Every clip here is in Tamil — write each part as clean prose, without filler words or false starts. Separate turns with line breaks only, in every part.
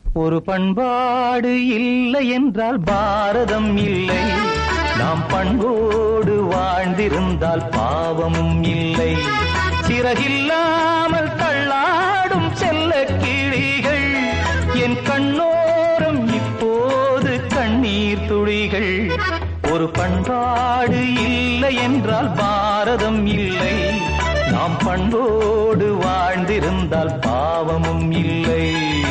ஒரு பண்பாடு இல்லை என்றால் பாரதம் இல்லை. நாம் பண்போடு வாழ்ந்திருந்தால் பாவமும் இல்லை. சிறகில்லாமல் தள்ளாடும் செல்ல கிளிகள் என் கண்ணோரம் இப்போது கண்ணீர் துளிகள். ஒரு பண்பாடு இல்லை என்றால் பாரதம் இல்லை. நாம் பண்போடு வாழ்ந்திருந்தால் பாவமும் இல்லை.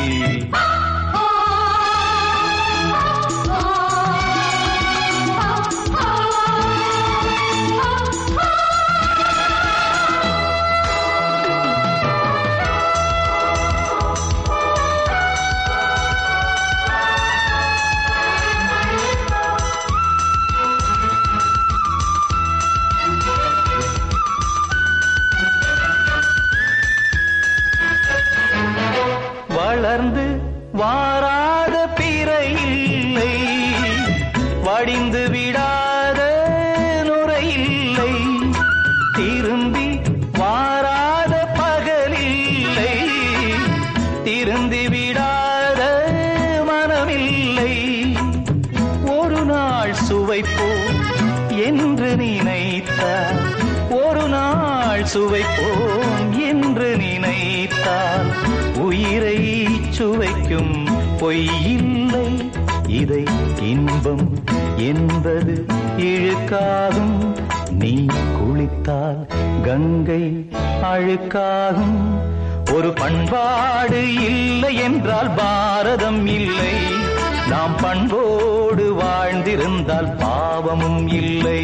வளர்ந்து வாராத பிறை இல்லை, வடிந்து விடாத நுரை இல்லை. திரும்பி வாராத பகலில்லை, திருந்தி விடாத மனமில்லை. ஒரு நாள் சுவைப்போம் என்று நினைத்தால், ஒரு நாள் சுவைப்போம் என்று நினைத்தால் உயிரை சுவைக்கும் பொய்யில்லை. இதை இன்பம் என்பது இழுக்காகும். நீ குளித்தால் கங்கை அழுக்காகும். ஒரு பண்பாடு இல்லை என்றால் பாரதம் இல்லை. நாம் பண்போடு வாழ்ந்திருந்தால் பாவமும் இல்லை.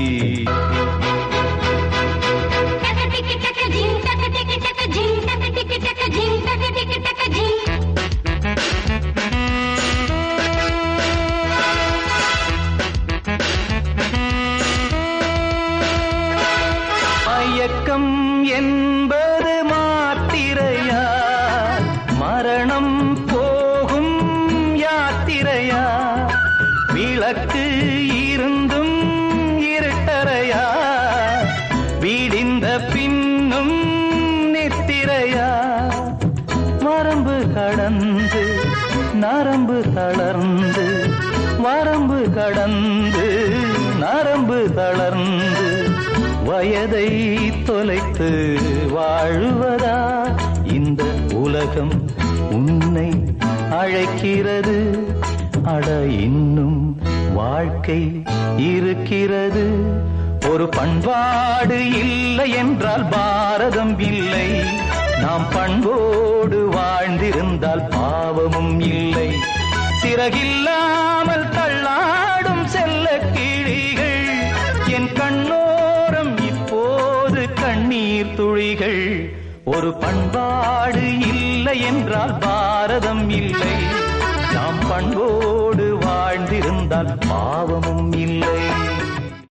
மயக்கம் என்பது மாத்திரையா, மரணம் போகும் யாத்திரையா? விளக்கு இருந்தும் இருட்டறையா, விடிந்த பின்னும் நித்திரையா? வரம்பு கடந்து நரம்பு தளர்ந்து, வரம்பு கடந்து நரம்பு தளர்ந்து வயதை தொலைத்து வாழ்வதா? இந்த உலகம் உன்னை அழைக்கிறது. அட இன்னும் வாழ்க்கை இருக்கிறது. ஒரு பண்பாடு இல்லை என்றால் பாரதம் இல்லை. நாம் பண்போடு வாழ்ந்திருந்தால் பாவமும் இல்லை. சிறகில்லாமல் தள்ளாடும் செல்ல கிளிகள் என் கண்ணோரம் இப்போது கண்ணீர் துளிகள். ஒரு பண்பாடு இல்லை என்றால் பாரதம் இல்லை. நாம் பண்போடு வாழ்ந்திருந்தால் பாவமும் இல்லை.